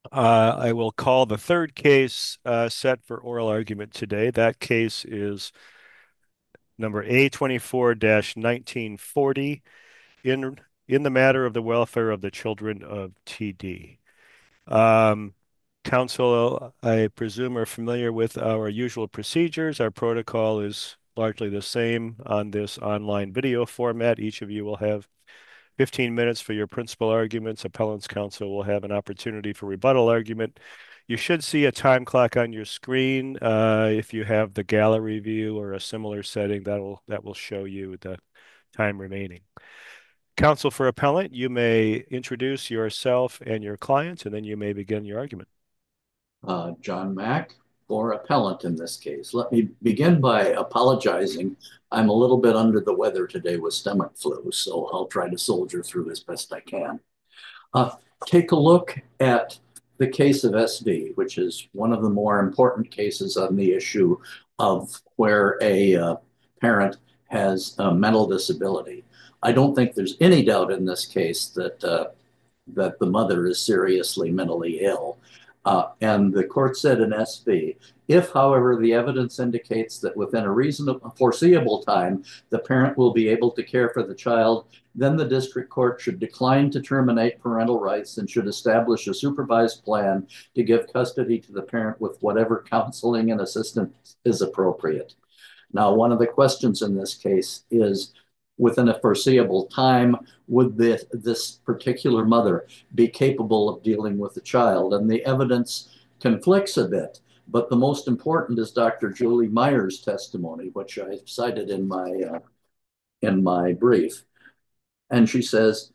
I will call the third case set for oral argument today. That case is number A24-1940 in in the matter of the welfare of the children of TD. Um, Council, I presume, are familiar with our usual procedures. Our protocol is largely the same on this online video format. Each of you will have 15 minutes for your principal arguments. Appellant's counsel will have an opportunity for rebuttal argument. You should see a time clock on your screen. If you have the gallery view or a similar setting, that will show you the time remaining. Counsel for appellant, you may introduce yourself and your client, and then you may begin your argument. John Mack, or appellant in this case. Let me begin by apologizing. I'm a little bit under the weather today with stomach flu, so I'll try to soldier through as best I can. Uh, Take a look at the case of SV, which is one of the more important cases on the issue of where a parent has a mental disability. I don't think there's any doubt in this case that the mother is seriously mentally ill. And the court said in SV, if, however, the evidence indicates that within a reasonable, foreseeable time, the parent will be able to care for the child, then the district court should decline to terminate parental rights and should establish a supervised plan to give custody to the parent with whatever counseling and assistance is appropriate. Now, one of the questions in this case is, within a foreseeable time, would this particular mother be capable of dealing with the child? And the evidence conflicts a bit, but the most important is Dr. Julie Myers' testimony, which I cited in my brief. And she says,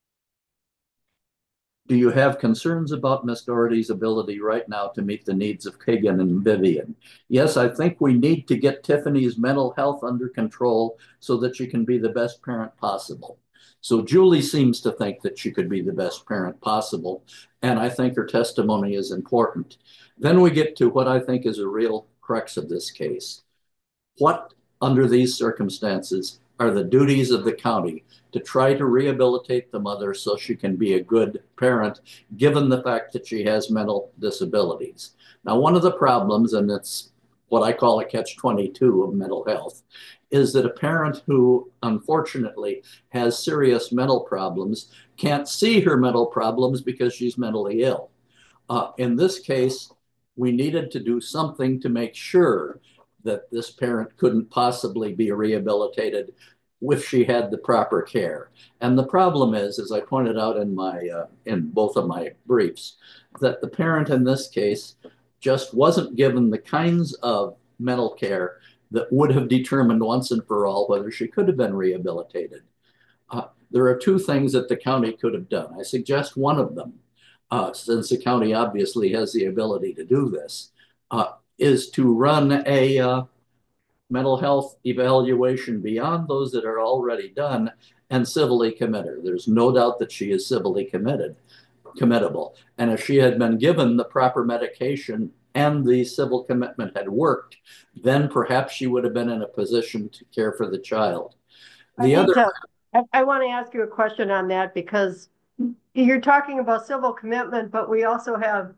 do you have concerns about Miss Doherty's ability right now to meet the needs of Kagan and Vivian? Yes, I think we need to get Tiffany's mental health under control so that she can be the best parent possible. So Julie seems to think that she could be the best parent possible, and I think her testimony is important. Then we get to what I think is a real crux of this case. What, under these circumstances, are the duties of the county to try to rehabilitate the mother so she can be a good parent, given the fact that she has mental disabilities? Now, one of the problems, and it's what I call a catch-22 of mental health, is that a parent who unfortunately has serious mental problems can't see her mental problems because she's mentally ill. In this case, we needed to do something to make sure that this parent couldn't possibly be rehabilitated if she had the proper care. And the problem is, as I pointed out in both of my briefs, that the parent in this case just wasn't given the kinds of mental care that would have determined once and for all whether she could have been rehabilitated. There are two things that the county could have done. I suggest one of them, since the county obviously has the ability to do this, is to run a mental health evaluation beyond those that are already done and civilly commit her. There's no doubt that she is civilly committable. And if she had been given the proper medication and the civil commitment had worked, then perhaps she would have been in a position to care for the child. I The need other, to, I want to ask you a question on that because you're talking about civil commitment, but we also have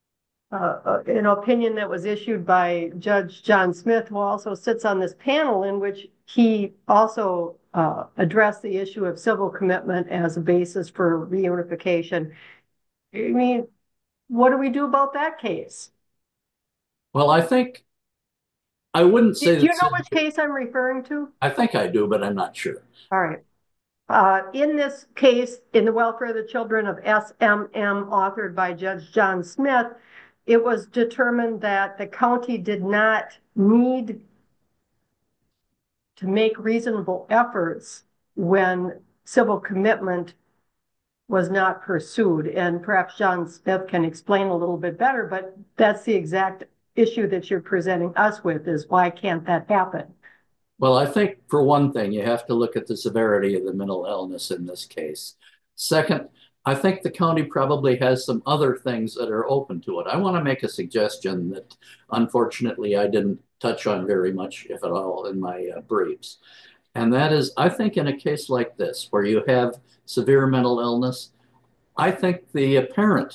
an opinion that was issued by Judge John Smith, who also sits on this panel, in which he also addressed the issue of civil commitment as a basis for reunification. I mean, what do we do about that case? well, I think I wouldn't Do say you that. know which case I'm referring to? I think I do, but I'm not sure. All right. In this case, in the Welfare of the Children of SMM, authored by Judge John Smith, it was determined that the county did not need to make reasonable efforts when civil commitment was not pursued. And perhaps John Smith can explain a little bit better, but that's the exact issue that you're presenting us with, is why can't that happen? Well, I think for one thing, you have to look at the severity of the mental illness in this case. Second, I think the county probably has some other things that are open to it. I want to make a suggestion that unfortunately I didn't touch on very much, if at all, in my briefs. And that is, I think in a case like this, where you have severe mental illness, I think the parent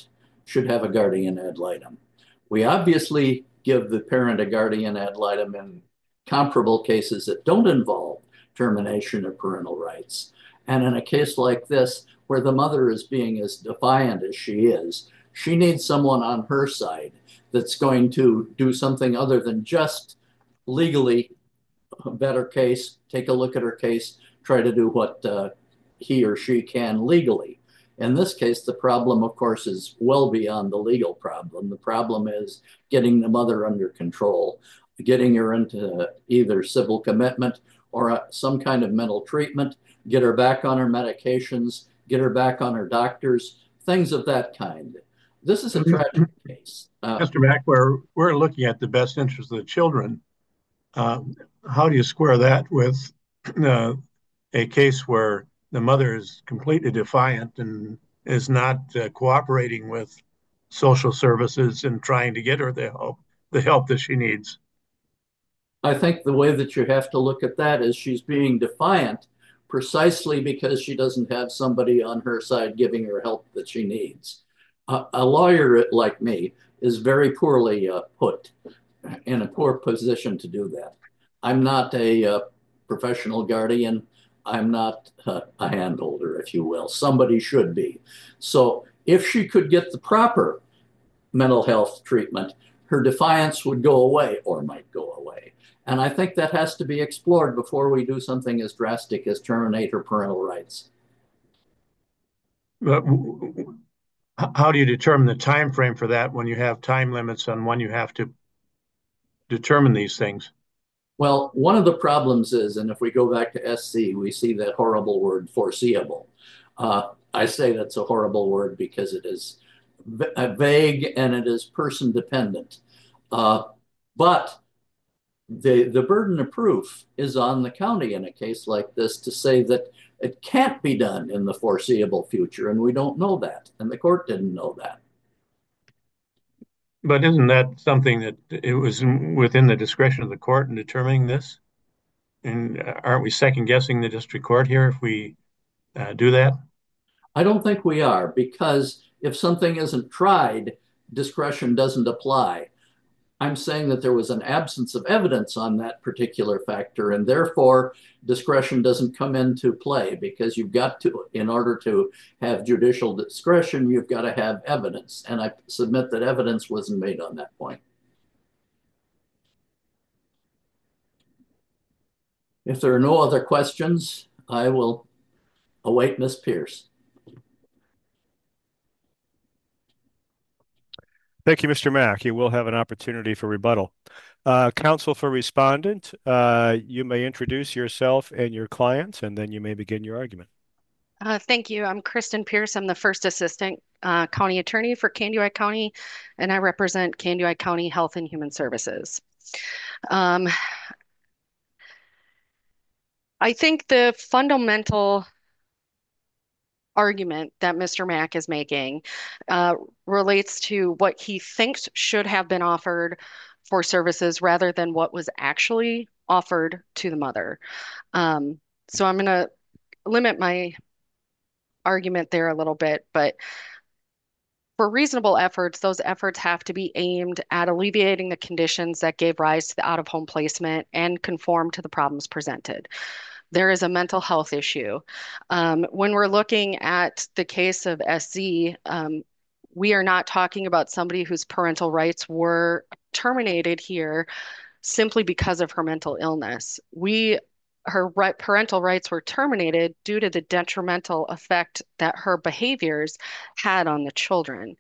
should have a guardian ad litem. We obviously give the parent a guardian ad litem in comparable cases that don't involve termination of parental rights. And in a case like this, where the mother is being as defiant as she needs someone on her side that's going to do something other than just legally vet her case, take a look at her case, try to do what he or she can legally. In this case, the problem, of course, is well beyond the legal problem. The problem is getting the mother under control, getting her into either civil commitment or some kind of mental treatment, get her back on her medications, get her back on her doctors, things of that kind. This is a tragic case. Mr. Mack, we're looking at the best interest of the children. How do you square that with a case where the mother is completely defiant and is not cooperating with social services and trying to get her the help that she needs? I think the way that you have to look at that is she's being defiant precisely because she doesn't have somebody on her side giving her help that she needs. A lawyer like me is very poorly put in a poor position to do that. I'm not a professional guardian. I'm not a handholder, if you will. Somebody should be. So if she could get the proper mental health treatment, her defiance would go away or might go away. And I think that has to be explored before we do something as drastic as terminate her parental rights. But how do you determine the time frame for that when you have time limits on when you have to determine these things? Well, one of the problems is, and if we go back to SC, we see that horrible word foreseeable. I say that's a horrible word because it is vague and it is person dependent. But the burden of proof is on the county in a case like this to say that it can't be done in the foreseeable future, and we don't know that, and the court didn't know that. But isn't that something that it was within the discretion of the court in determining this? And aren't we second guessing the district court here if we do that? I don't think we are, because if something isn't tried, discretion doesn't apply. I'm saying that there was an absence of evidence on that particular factor, and therefore discretion doesn't come into play, because you've got to, in order to have judicial discretion, you've got to have evidence. And I submit that evidence wasn't made on that point. If there are no other questions, I will await Ms. Pierce. Thank you, Mr. Mack. You will have an opportunity for rebuttal. Counsel for respondent, you may introduce yourself and your clients, and then you may begin your argument. Thank you. I'm Kristen Pierce. I'm the first assistant county attorney for Kandiyohi County, and I represent Kandiyohi County Health and Human Services. I think the fundamental argument that Mr. Mack is making relates to what he thinks should have been offered for services rather than what was actually offered to the mother. So I'm going to limit my argument there a little bit, but for reasonable efforts, those efforts have to be aimed at alleviating the conditions that gave rise to the out-of-home placement and conform to the problems presented. There is a mental health issue. When we're looking at the case of SZ, we are not talking about somebody whose parental rights were terminated here simply because of her mental illness. Her parental rights were terminated due to the detrimental effect that her behaviors had on the children.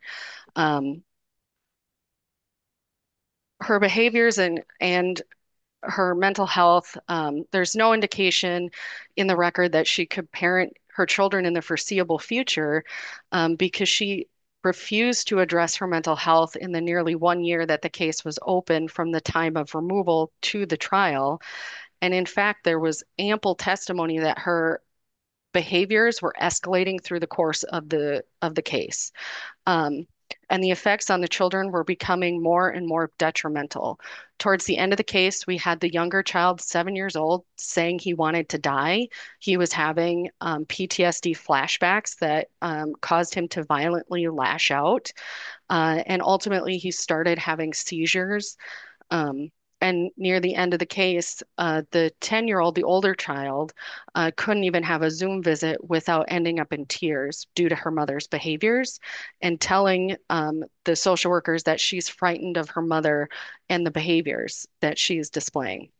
Her behaviors and her mental health, there's no indication in the record that she could parent her children in the foreseeable future because she refused to address her mental health in the nearly 1 year that the case was open from the time of removal to the trial. And in fact, there was ample testimony that her behaviors were escalating through the course of the case. And the effects on the children were becoming more and more detrimental. Towards the end of the case, we had the younger child, 7 years old, saying he wanted to die. He was having PTSD flashbacks that caused him to violently lash out. And ultimately, he started having seizures. Um, and near the end of the case, the 10-year-old, the older child, couldn't even have a Zoom visit without ending up in tears due to her mother's behaviors and telling the social workers that she's frightened of her mother and the behaviors that she's displaying.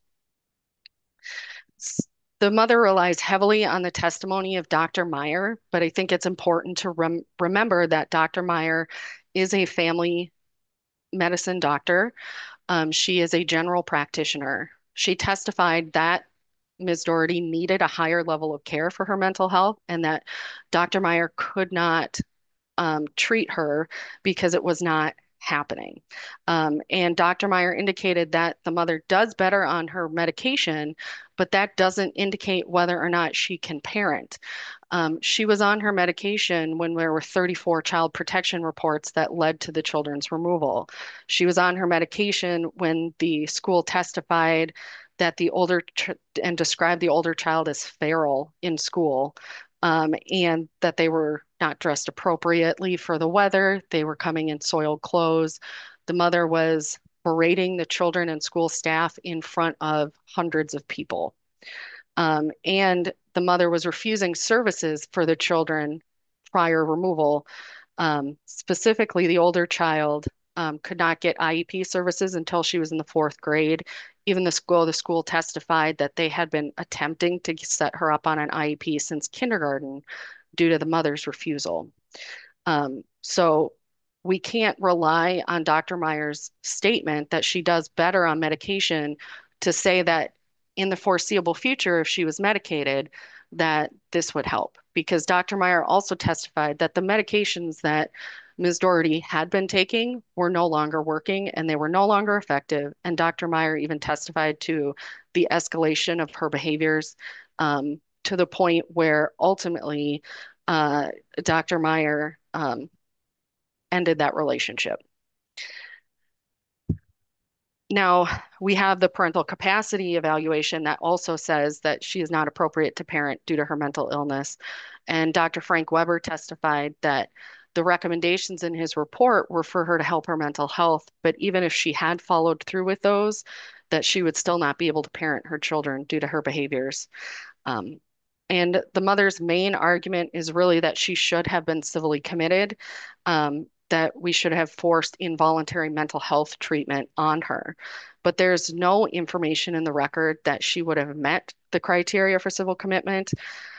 The mother relies heavily on the testimony of Dr. Meyer, but I think it's important to remember that Dr. Meyer is a family medicine doctor. She is a general practitioner. She testified that Ms. Doherty needed a higher level of care for her mental health and that Dr. Meyer could not treat her because it was not happening. And Dr. Meyer indicated that the mother does better on her medication, but that doesn't indicate whether or not she can parent. She was on her medication when there were 34 child protection reports that led to the children's removal. She was on her medication when the school testified that and described the older child as feral in school, and that they were not dressed appropriately for the weather. They were coming in soiled clothes. The mother was berating the children and school staff in front of hundreds of people. And the mother was refusing services for the children prior removal. Specifically, the older child could not get IEP services until she was in the fourth grade. Even the school testified that they had been attempting to set her up on an IEP since kindergarten due to the mother's refusal. So we can't rely on Dr. Meyer's statement that she does better on medication to say that in the foreseeable future, if she was medicated, that this would help. Because Dr. Meyer also testified that the medications that Ms. Doherty had been taking were no longer working and they were no longer effective. And Dr. Meyer even testified to the escalation of her behaviors to the point where ultimately Dr. Meyer ended that relationship. Now, we have the parental capacity evaluation that also says that she is not appropriate to parent due to her mental illness. And Dr. Frank Weber testified that the recommendations in his report were for her to help her mental health, but even if she had followed through with those, that she would still not be able to parent her children due to her behaviors. And the mother's main argument is really that she should have been civilly committed, that we should have forced involuntary mental health treatment on her. But there's no information in the record that she would have met the criteria for civil commitment.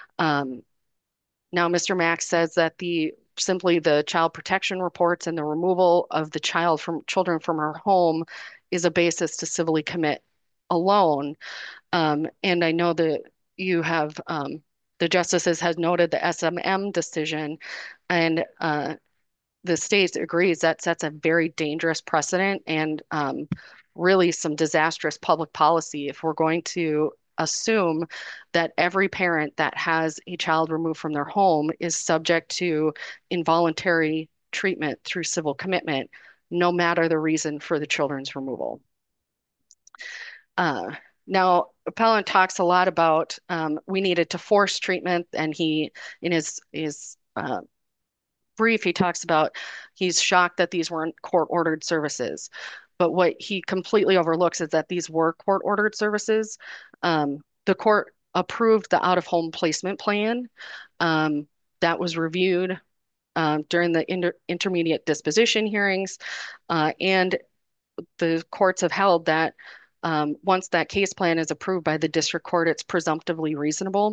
Now, Mr. Mack says that simply the child protection reports and the removal of the children from her home is a basis to civilly commit alone. And I know that you have the justices has noted the SMM decision, and the state agrees that sets a very dangerous precedent and really some disastrous public policy if we're going to assume that every parent that has a child removed from their home is subject to involuntary treatment through civil commitment, no matter the reason for the children's removal. Now, appellant talks a lot about we needed to force treatment, and he, in his brief, he talks about he's shocked that these weren't court-ordered services. But what he completely overlooks is that these were court-ordered services. The court approved the out-of-home placement plan that was reviewed during the intermediate disposition hearings, and the courts have held that once that case plan is approved by the district court, it's presumptively reasonable.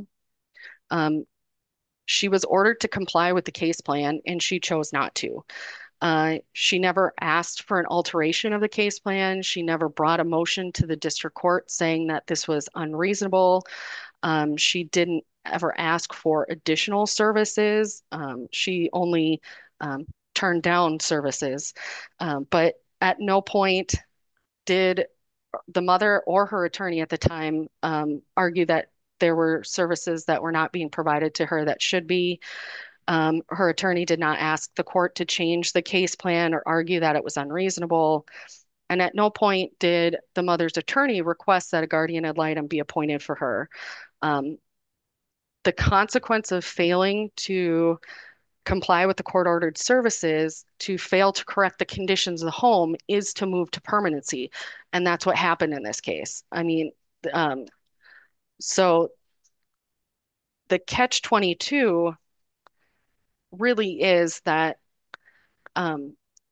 She was ordered to comply with the case plan and she chose not to. She never asked for an alteration of the case plan. She never brought a motion to the district court saying that this was unreasonable. She didn't ever ask for additional services. She only turned down services. But at no point did the mother or her attorney at the time argue that there were services that were not being provided to her that should be. Her attorney did not ask the court to change the case plan or argue that it was unreasonable. And at no point did the mother's attorney request that a guardian ad litem be appointed for her. The consequence of failing to comply with the court-ordered services, to fail to correct the conditions of the home is to move to permanency. And that's what happened in this case. I mean, um, so the catch-22 really is that um,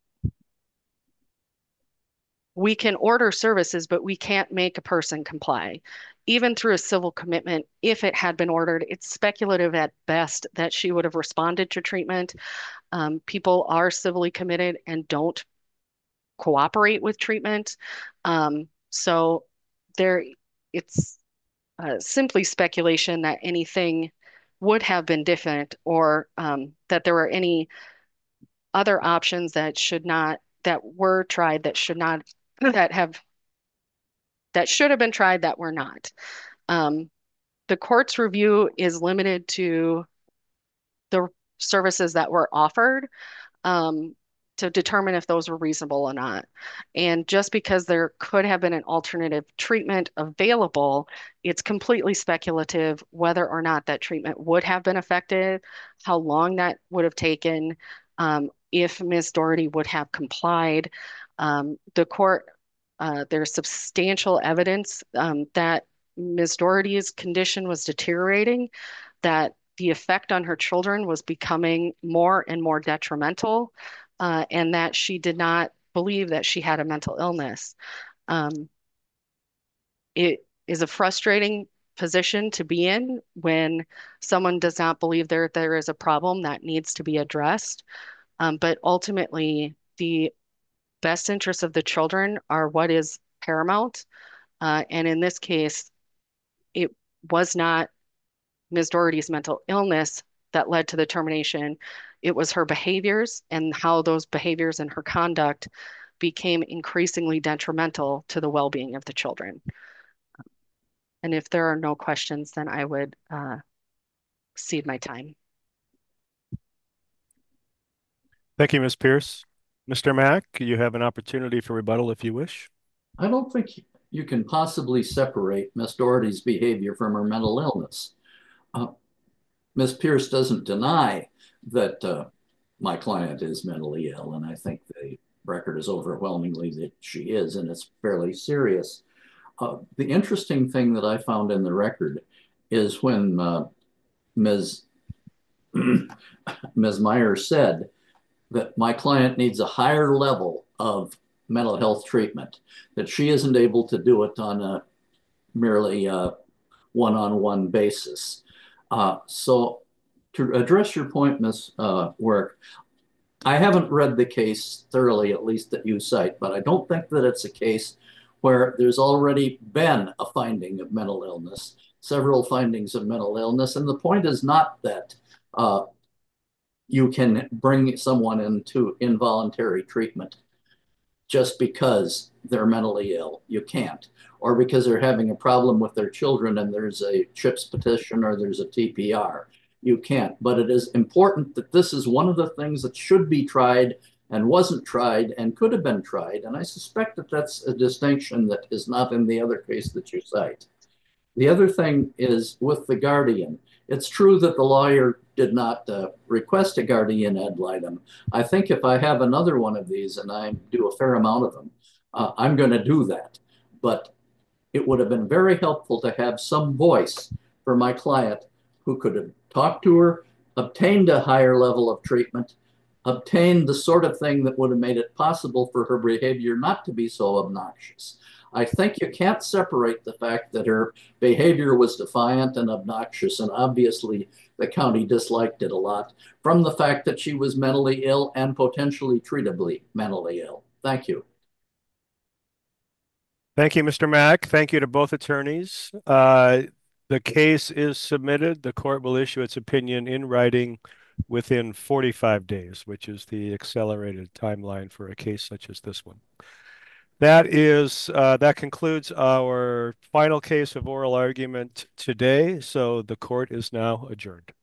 we can order services, but we can't make a person comply. Even through a civil commitment, if it had been ordered, it's speculative at best that she would have responded to treatment. People are civilly committed and don't cooperate with treatment. So there, it's simply speculation that anything would have been different, or that there were any other options that should not, that were tried that should not, that have, that should have been tried that were not. Um, the court's review is limited to the services that were offered, um, to determine if those were reasonable or not. And just because there could have been an alternative treatment available, it's completely speculative whether or not that treatment would have been effective, how long that would have taken, if Ms. Doherty would have complied. The court, there's substantial evidence that Ms. Doherty's condition was deteriorating, that the effect on her children was becoming more and more detrimental, and that she did not believe that she had a mental illness. Um, it is a frustrating position to be in when someone does not believe there is a problem that needs to be addressed. But ultimately, the best interests of the children are what is paramount. And in this case, it was not Ms. Doherty's mental illness that led to the termination. It was her behaviors and how those behaviors and her conduct became increasingly detrimental to the well-being of the children. And if there are no questions, then I would cede my time. Thank you, Ms. Pierce. Mr. Mack, you have an opportunity for rebuttal if you wish. I don't think you can possibly separate Miss Doherty's behavior from her mental illness. Ms. Pierce doesn't deny that my client is mentally ill, and I think the record is overwhelmingly that she is, and it's fairly serious. The interesting thing that I found in the record is when Ms. Ms. Meyer said that my client needs a higher level of mental health treatment, that she isn't able to do it on a merely one-on-one basis. So to address your point, Ms. Work, I haven't read the case thoroughly, at least that you cite, but I don't think that it's a case where there's already been a finding of mental illness, several findings of mental illness. And the point is not that you can bring someone into involuntary treatment just because they're mentally ill. You can't. Or because they're having a problem with their children and there's a CHIPS petition or there's a TPR. You can't. But it is important that this is one of the things that should be tried and wasn't tried and could have been tried. And I suspect that that's a distinction that is not in the other case that you cite. The other thing is with the guardian. It's true that the lawyer did not request a guardian ad litem. I think if I have another one of these, and I do a fair amount of them, I'm going to do that. But it would have been very helpful to have some voice for my client who could have talked to her, obtained a higher level of treatment, obtained the sort of thing that would have made it possible for her behavior not to be so obnoxious. I think you can't separate the fact that her behavior was defiant and obnoxious, and obviously the county disliked it a lot, from the fact that she was mentally ill and potentially treatably mentally ill. Thank you. Thank you, Mr. Mack. Thank you to both attorneys. The case is submitted. The court will issue its opinion in writing within 45 days, which is the accelerated timeline for a case such as this one. That concludes our final case of oral argument today. So the court is now adjourned.